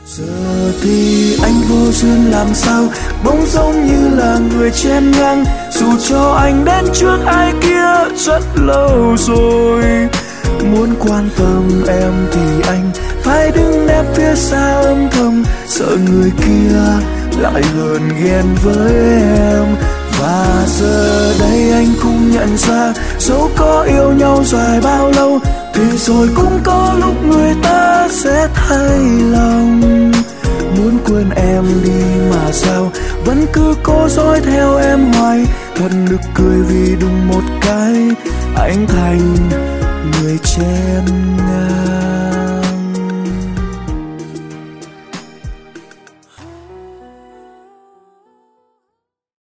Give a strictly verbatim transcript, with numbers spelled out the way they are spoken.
Giờ thì anh vô duyên làm sao, bỗng giống như là người chen ngang, dù cho anh đến trước ai kia rất lâu rồi. Muốn quan tâm em thì anh phải đứng nép phía xa âm thầm, sợ người kia lại hờn ghen với em. Và giờ đây anh cũng nhận ra, dẫu có yêu nhau dài bao lâu thì rồi cũng có lúc người ta sẽ thay lòng. Muốn quên em đi mà sao vẫn cứ cố dõi theo em hoài, thật nực cười vì đùng một cái anh thành người chen ngang.